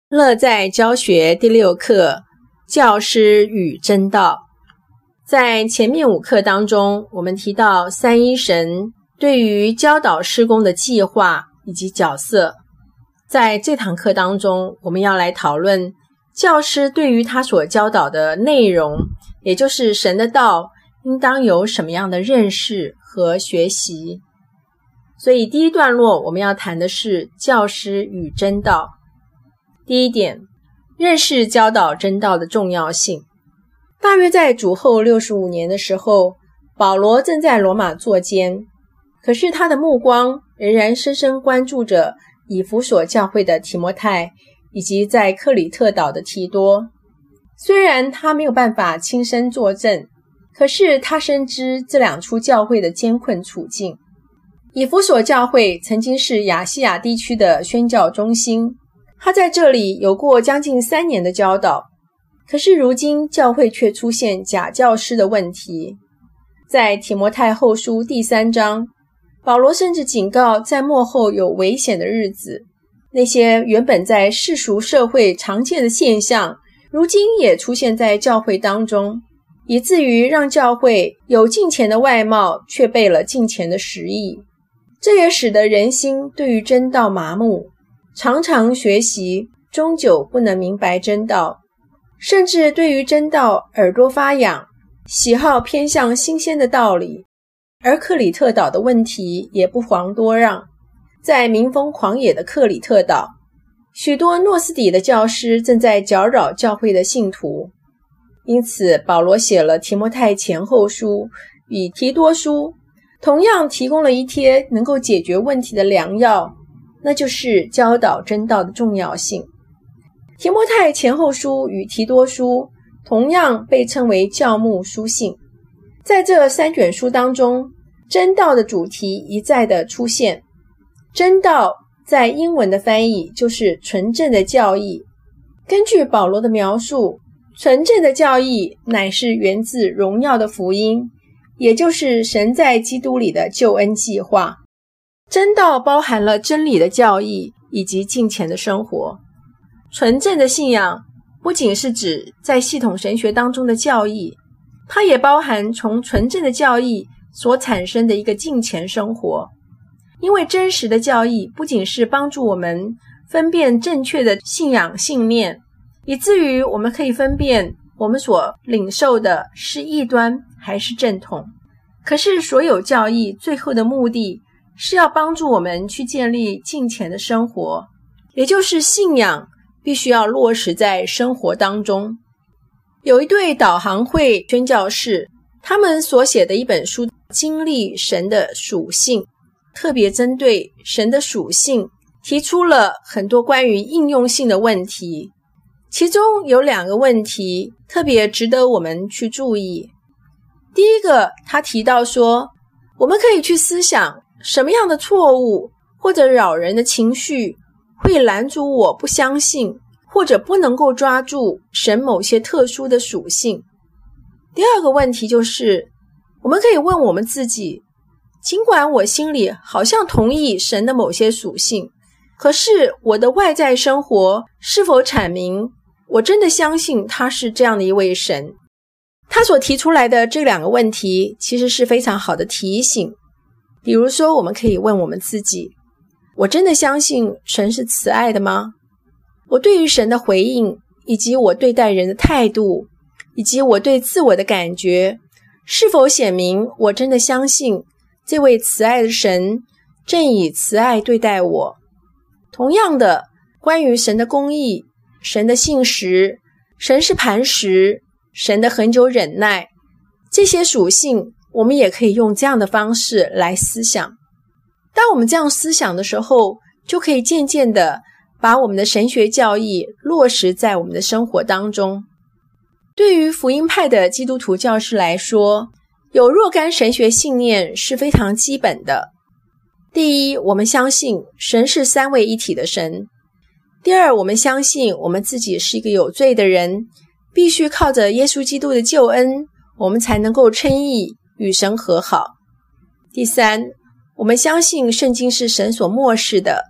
乐在教学第6课，教师与真道。在前面5课当中，我们提到三一神对于教导事工的计划以及角色。在这堂课当中，我们要来讨论教师对于他所教导的内容，也就是神的道，应当有什么样的认识和学习。所以第一段落我们要谈的是教师与真道。第一点，认识教导真道的重要性。大约在主后65年的时候，保罗正在罗马作监，可是他的目光仍然深深关注着以弗所教会的提摩太以及在克里特岛的提多。虽然他没有办法亲身作证，可是他深知这两处教会的艰困处境。以弗所教会曾经是亚细亚地区的宣教中心，他在这里有过将近3年的教导，可是如今教会却出现假教师的问题。在提摩太后书第3章，保罗甚至警告在末后有危险的日子，那些原本在世俗社会常见的现象，如今也出现在教会当中，以至于让教会有敬虔的外貌，却背了敬虔的实意。这也使得人心对于真道麻木，常常学习，终究不能明白真道，甚至对于真道耳朵发痒，喜好偏向新鲜的道理。而克里特岛的问题也不遑多让，在民风狂野的克里特岛，许多诺斯底的教师正在搅扰教会的信徒，因此保罗写了提摩太前后书与提多书，同样提供了一帖能够解决问题的良药，那就是教导真道的重要性。提摩太前后书与提多书同样被称为教牧书信，在这3卷书当中，真道的主题一再的出现。真道在英文的翻译就是纯正的教义。根据保罗的描述，纯正的教义乃是源自荣耀的福音，也就是神在基督里的救恩计划。真道包含了真理的教义以及敬虔的生活。纯正的信仰不仅是指在系统神学当中的教义，它也包含从纯正的教义所产生的一个敬虔生活。因为真实的教义不仅是帮助我们分辨正确的信仰信念，以至于我们可以分辨我们所领受的是异端还是正统。可是所有教义最后的目的是要帮助我们去建立敬虔的生活，也就是信仰必须要落实在生活当中。有一对导航会宣教士，他们所写的一本书经历神的属性，特别针对神的属性提出了很多关于应用性的问题，其中有2个问题特别值得我们去注意。第一个，他提到说，我们可以去思想什么样的错误或者扰人的情绪会拦阻我不相信或者不能够抓住神某些特殊的属性。第2个问题就是，我们可以问我们自己，尽管我心里好像同意神的某些属性，可是我的外在生活是否阐明我真的相信他是这样的一位神？他所提出来的这2个问题其实是非常好的提醒。比如说，我们可以问我们自己，我真的相信神是慈爱的吗？我对于神的回应，以及我对待人的态度，以及我对自我的感觉，是否显明我真的相信这位慈爱的神正以慈爱对待我？同样的，关于神的公义、神的信实、神是磐石、神的恒久忍耐，这些属性我们也可以用这样的方式来思想。当我们这样思想的时候，就可以渐渐的把我们的神学教义落实在我们的生活当中。对于福音派的基督徒教师来说，有若干神学信念是非常基本的。第一，我们相信神是3位一体的神。第二，我们相信我们自己是一个有罪的人，必须靠着耶稣基督的救恩，我们才能够称义，与神和好。第三，我们相信圣经是神所默示的，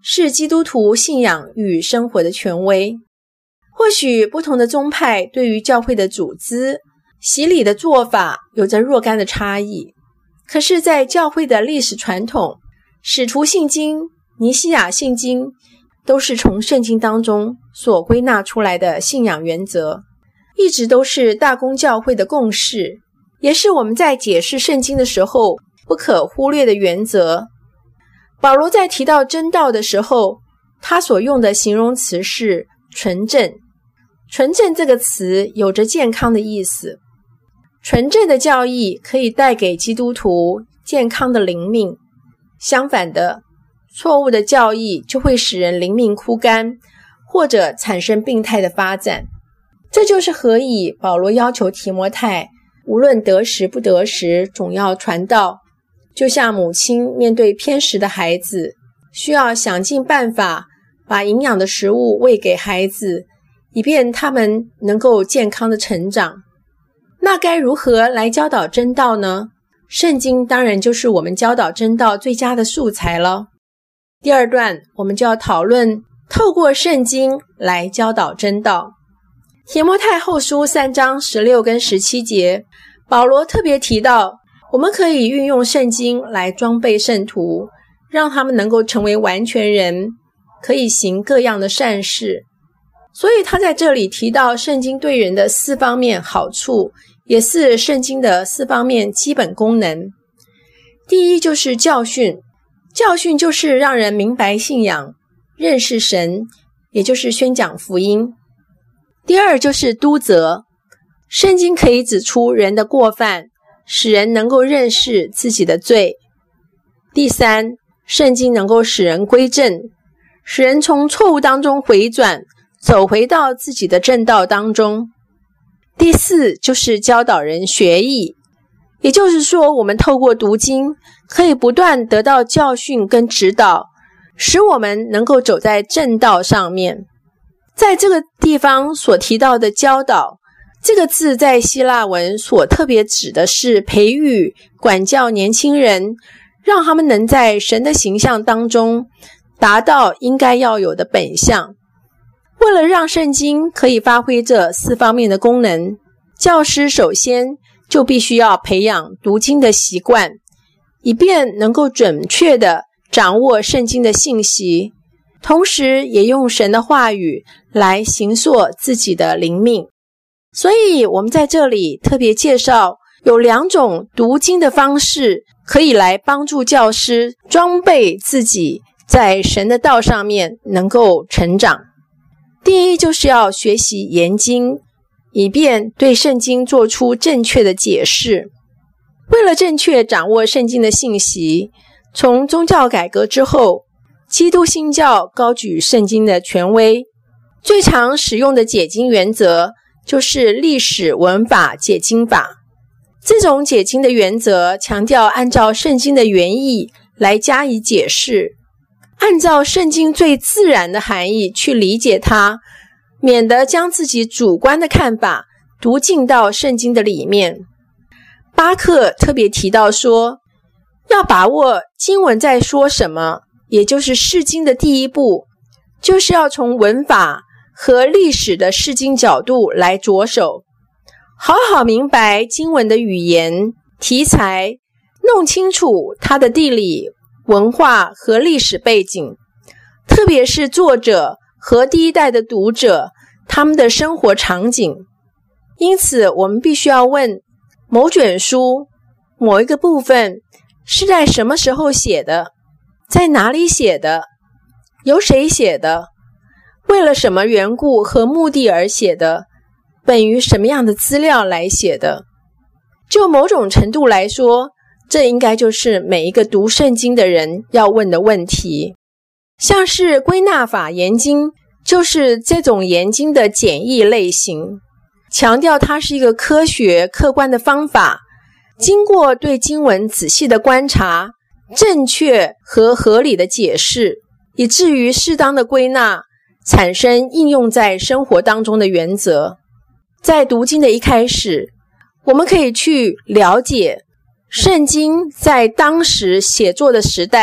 是基督徒信仰与生活的权威。或许不同的宗派对于教会的组织、洗礼的做法有着若干的差异，可是在教会的历史传统、使徒信经、尼西亚信经都是从圣经当中所归纳出来的信仰原则，一直都是大公教会的共识，也是我们在解释圣经的时候不可忽略的原则。保罗在提到真道的时候，他所用的形容词是纯正。纯正这个词有着健康的意思，纯正的教义可以带给基督徒健康的灵命，相反的，错误的教义就会使人灵命枯干，或者产生病态的发展。这就是何以保罗要求提摩太无论得时不得时总要传道，就像母亲面对偏食的孩子，需要想尽办法把营养的食物喂给孩子，以便他们能够健康的成长。那该如何来教导真道呢？圣经当然就是我们教导真道最佳的素材了。第二段我们就要讨论透过圣经来教导真道。提摩太后书3章16跟17节，保罗特别提到我们可以运用圣经来装备圣徒，让他们能够成为完全人，可以行各样的善事。所以他在这里提到圣经对人的4方面好处，也是圣经的4方面基本功能。第一就是教训，教训就是让人明白信仰，认识神，也就是宣讲福音。第二就是督责，圣经可以指出人的过犯，使人能够认识自己的罪。第三，圣经能够使人归正，使人从错误当中回转，走回到自己的正道当中。第四，就是教导人学艺，也就是说我们透过读经可以不断得到教训跟指导，使我们能够走在正道上面。在这个地方所提到的教导，这个字在希腊文所特别指的是培育、管教年轻人，让他们能在神的形象当中达到应该要有的本相。为了让圣经可以发挥这4方面的功能，教师首先就必须要培养读经的习惯，以便能够准确地掌握圣经的信息，同时也用神的话语来形塑自己的灵命。所以我们在这里特别介绍有2种读经的方式，可以来帮助教师装备自己在神的道上面能够成长。第一，就是要学习研经，以便对圣经做出正确的解释。为了正确掌握圣经的信息，从宗教改革之后，基督新教高举圣经的权威，最常使用的解经原则就是历史文法解经法。这种解经的原则强调按照圣经的原意来加以解释，按照圣经最自然的含义去理解它，免得将自己主观的看法读进到圣经的里面。巴克特别提到说，要把握经文在说什么，也就是释经的第一步，就是要从文法和历史的释经角度来着手，好好明白经文的语言、题材，弄清楚它的地理、文化和历史背景，特别是作者和第一代的读者他们的生活场景。因此我们必须要问，某卷书某一个部分是在什么时候写的，在哪里写的，由谁写的，为了什么缘故和目的而写的，本于什么样的资料来写的。就某种程度来说，这应该就是每一个读圣经的人要问的问题。像是归纳法研经，就是这种研经的简易类型，强调它是一个科学客观的方法，经过对经文仔细的观察，正确和合理的解释，以至于适当的归纳，产生应用在生活当中的原则。在读经的一开始，我们可以去了解圣经在当时写作的时代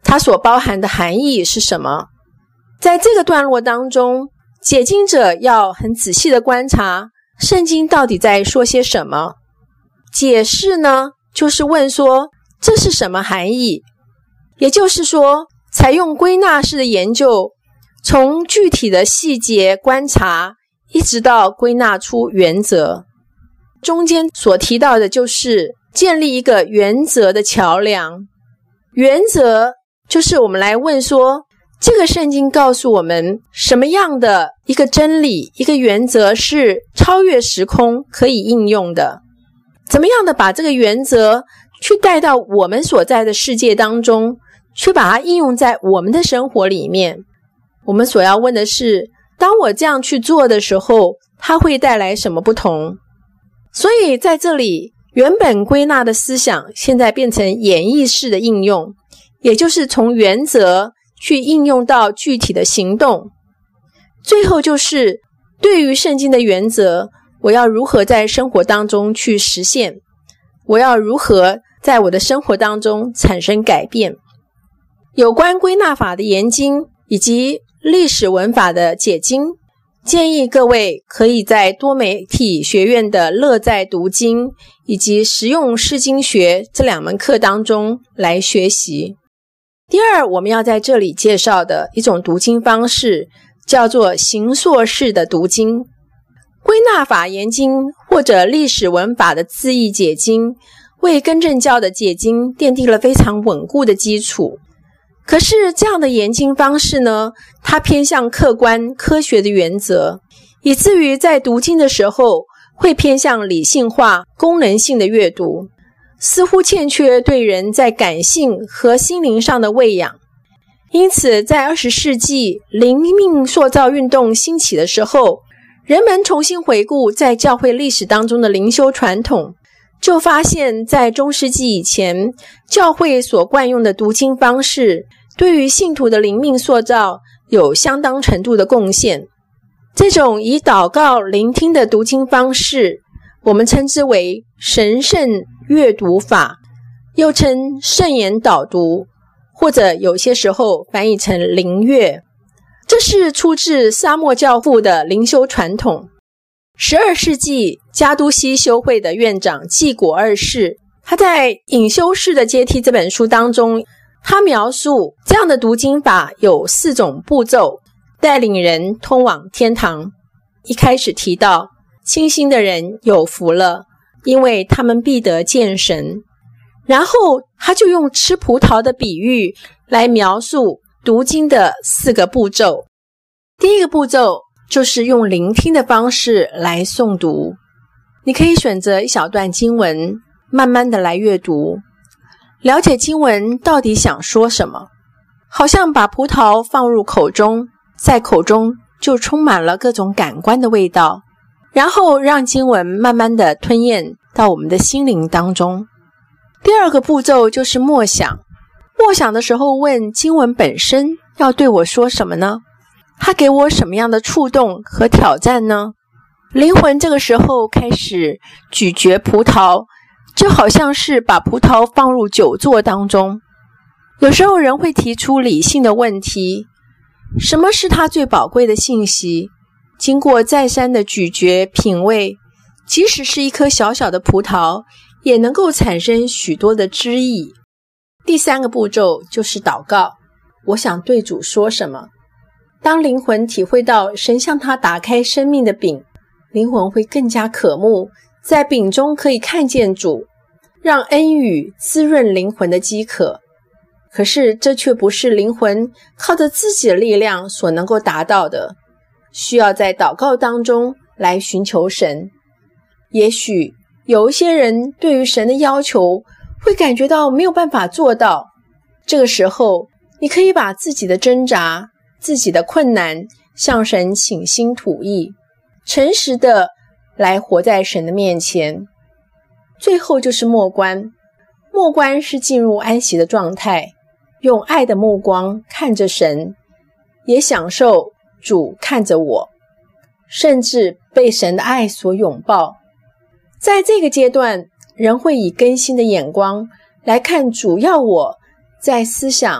它所包含的含义是什么。在这个段落当中，解经者要很仔细的观察圣经到底在说些什么。解释呢，就是问说这是什么含义，也就是说采用归纳式的研究，从具体的细节观察一直到归纳出原则。中间所提到的就是建立一个原则的桥梁。原则就是我们来问说，这个圣经告诉我们什么样的一个真理，一个原则是超越时空可以应用的，怎么样的把这个原则去带到我们所在的世界当中，去把它应用在我们的生活里面。我们所要问的是，当我这样去做的时候，它会带来什么不同。所以在这里，原本归纳的思想现在变成演绎式的应用，也就是从原则去应用到具体的行动。最后就是对于圣经的原则，我要如何在生活当中去实现，我要如何在我的生活当中产生改变。有关归纳法的研经以及历史文法的解经，建议各位可以在多媒体学院的乐在读经以及实用释经学这2门课当中来学习。第二，我们要在这里介绍的一种读经方式叫做形塑式的读经。归纳法研经或者历史文法的字义解经，为更正教的解经奠定了非常稳固的基础。可是这样的研经方式呢，它偏向客观科学的原则，以至于在读经的时候会偏向理性化功能性的阅读，似乎欠缺对人在感性和心灵上的喂养。因此在20世纪灵命塑造运动兴起的时候，人们重新回顾在教会历史当中的灵修传统，就发现在中世纪以前，教会所惯用的读经方式对于信徒的灵命塑造有相当程度的贡献。这种以祷告聆听的读经方式，我们称之为神圣阅读法，又称圣言导读，或者有些时候翻译成灵阅。这是出自沙漠教父的灵修传统。12世纪加都西修会的院长季果二世，他在《隐修士的阶梯》这本书当中，他描述这样的读经法有4种步骤，带领人通往天堂。一开始提到清心的人有福了，因为他们必得见神。然后他就用吃葡萄的比喻来描述读经的4个步骤。第一个步骤就是用聆听的方式来诵读。你可以选择一小段经文，慢慢的来阅读，了解经文到底想说什么。好像把葡萄放入口中，在口中就充满了各种感官的味道，然后让经文慢慢的吞咽到我们的心灵当中。第二个步骤就是默想。默想的时候问经文本身要对我说什么呢？它给我什么样的触动和挑战呢？灵魂这个时候开始咀嚼葡萄，就好像是把葡萄放入酒座当中。有时候人会提出理性的问题，什么是他最宝贵的信息？经过再三的咀嚼品味，即使是一颗小小的葡萄，也能够产生许多的汁液。第3个步骤就是祷告，我想对主说什么？当灵魂体会到神向他打开生命的饼，灵魂会更加渴慕，在饼中可以看见主，让恩雨滋润灵魂的饥渴。可是这却不是灵魂靠着自己的力量所能够达到的，需要在祷告当中来寻求神。也许有一些人对于神的要求会感觉到没有办法做到，这个时候你可以把自己的挣扎、自己的困难向神倾心吐意，诚实的来活在神的面前。最后就是默观。默观是进入安息的状态，用爱的目光看着神，也享受主看着我，甚至被神的爱所拥抱。在这个阶段，人会以更新的眼光来看主要我在思想、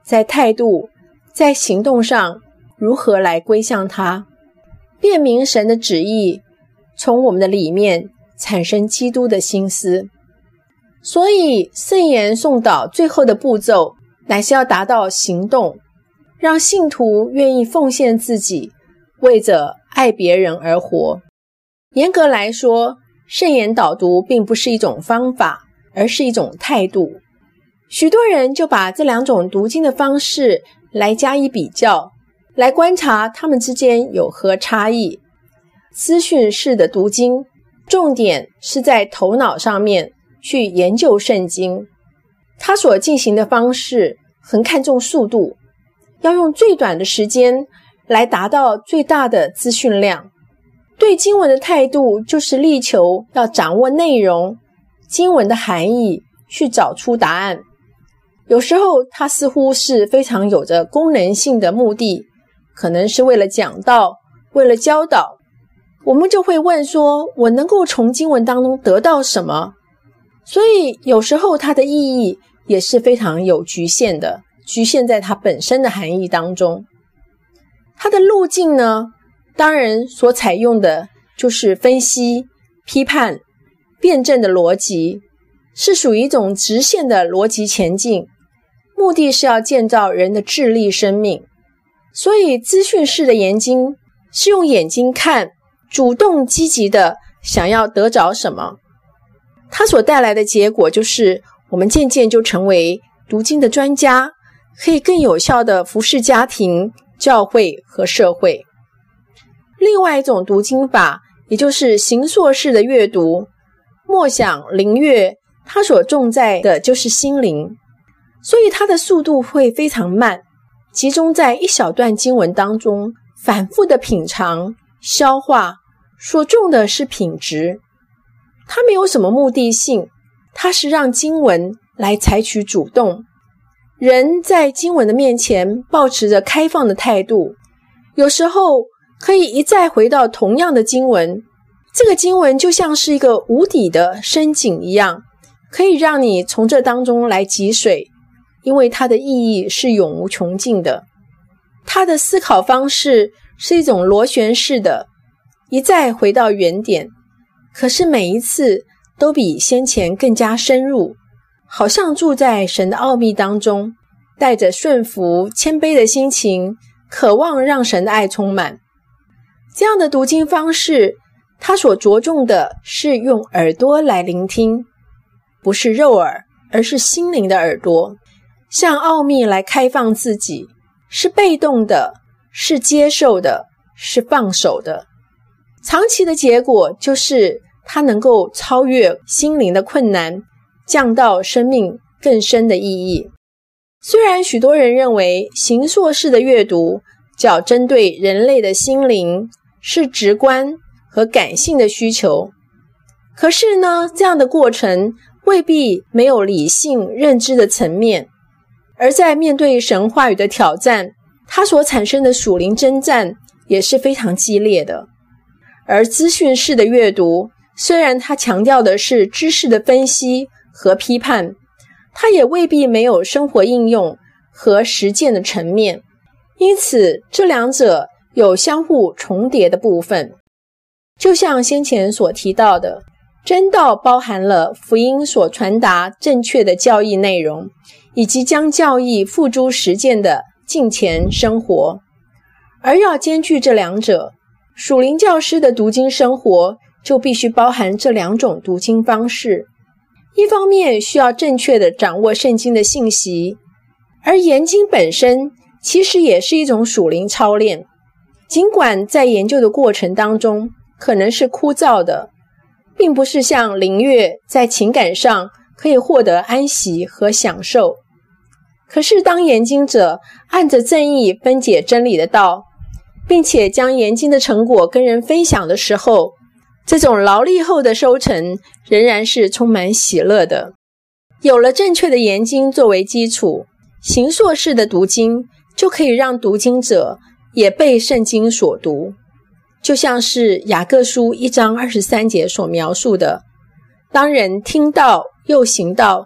在态度、在行动上如何来归向他，辨明神的旨意，从我们的里面产生基督的心思。所以圣言诵祷最后的步骤乃是要达到行动，让信徒愿意奉献自己，为着爱别人而活。严格来说，圣言导读并不是一种方法，而是一种态度。许多人就把这两种读经的方式来加以比较，来观察它们之间有何差异。资讯式的读经，重点是在头脑上面去研究圣经，他所进行的方式很看重速度，要用最短的时间来达到最大的资讯量。对经文的态度就是力求要掌握内容、经文的含义，去找出答案。有时候它似乎是非常有着功能性的目的，可能是为了讲道，为了教导。我们就会问说，我能够从经文当中得到什么？所以有时候它的意义也是非常有局限的，局限在它本身的含义当中。它的路径呢，当然所采用的就是分析、批判、辩证的逻辑，是属于一种直线的逻辑前进，目的是要建造人的智力生命。所以资讯式的研经是用眼睛看，主动积极的想要得着什么。它所带来的结果就是我们渐渐就成为读经的专家，可以更有效的服侍家庭、教会和社会。另外一种读经法，也就是形塑式的阅读，默想灵阅，它所重在的就是心灵，所以它的速度会非常慢，集中在一小段经文当中，反复的品尝、消化，所重的是品质。它没有什么目的性，它是让经文来采取主动。人在经文的面前抱持着开放的态度，有时候可以一再回到同样的经文，这个经文就像是一个无底的深井一样，可以让你从这当中来汲水，因为它的意义是永无穷尽的。它的思考方式是一种螺旋式的，一再回到原点，可是每一次都比先前更加深入，好像住在神的奥秘当中，带着顺服、谦卑的心情，渴望让神的爱充满。这样的读经方式，它所着重的是用耳朵来聆听，不是肉耳，而是心灵的耳朵，向奥秘来开放自己，是被动的，是接受的，是放手的。长期的结果就是它能够超越心灵的困难，降到生命更深的意义。虽然许多人认为形塑式的阅读较针对人类的心灵，是直观和感性的需求，可是呢，这样的过程未必没有理性认知的层面，而在面对神话语的挑战，它所产生的属灵征战也是非常激烈的。而资讯式的阅读，虽然它强调的是知识的分析和批判，它也未必没有生活应用和实践的层面，因此这两者有相互重叠的部分。就像先前所提到的，真道包含了福音所传达正确的教义内容，以及将教义付诸实践的敬虔生活。而要兼具这两者，属灵教师的读经生活就必须包含这两种读经方式。一方面需要正确的掌握圣经的信息，而研经本身其实也是一种属灵操练。尽管在研究的过程当中可能是枯燥的，并不是像灵阅在情感上可以获得安息和享受，可是当研经者按着正义分解真理的道，并且将研经的成果跟人分享的时候，这种劳力后的收成仍然是充满喜乐的。有了正确的研经作为基础，形塑式的读经就可以让读经者也被圣经所读。就像是雅各书1章23节所描述的，当人听道又行道，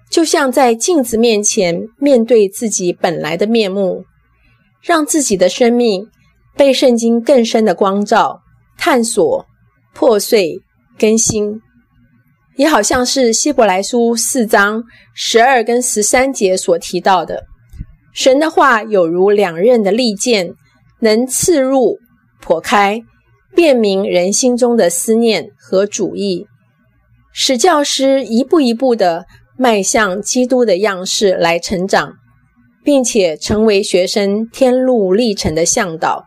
就像在镜子面前面对自己本来的面目，让自己的生命被圣经更深的光照、探索、破碎、更新。也好像是希伯来书4章12跟13节所提到的，神的话有如两刃的利剑，能刺入、剖开，辨明人心中的思念和主意，使教师一步一步地迈向基督的样式来成长，并且成为学生天路历程的向导。